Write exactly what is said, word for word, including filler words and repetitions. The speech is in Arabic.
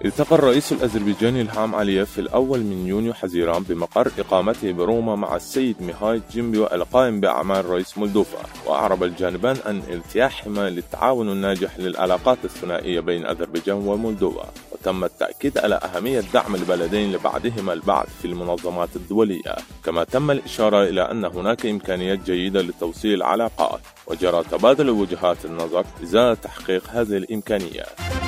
التقى الرئيس الأذربيجاني إلهام علييف في الأول من يونيو حزيران بمقر إقامته بروما مع السيد ميهايل جيمبيو القائم بأعمال رئيس مولدوفا، وأعرب الجانبان عن ارتياحهما للتعاون الناجح للعلاقات الثنائية بين أذربيجان ومولدوفا، وتم التأكيد على أهمية دعم البلدين لبعضهما البعض في المنظمات الدولية، كما تم الإشارة إلى أن هناك إمكانيات جيدة لتوسيع العلاقات، وجرى تبادل وجهات النظر إزاء تحقيق هذه الإمكانيات.